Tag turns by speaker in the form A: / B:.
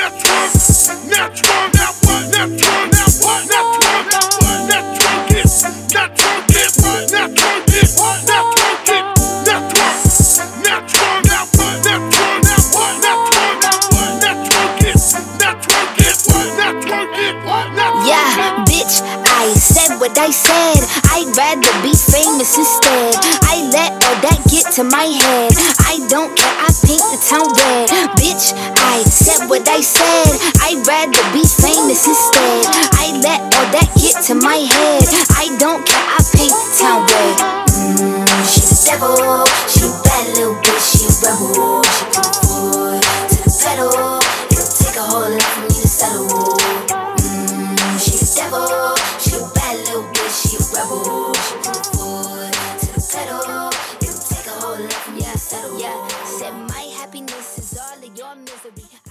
A: Yeah, bitch, I said what I said. I'd rather be famous instead. I let all that get to my head. I don't care, I paint the town red. Bitch, I said what I said. I'd rather be famous instead. I let all that get to my head. I don't care, I paint the town red. She the devil, she a bad little bitch, she a rebel. She put the foot to the pedal. It'll take a whole lot for me to settle. She the devil, she a bad little bitch, she a rebel. She put the foot to the pedal. It'll take a whole lot for me to settle. Yeah, said my happiness is all of your misery.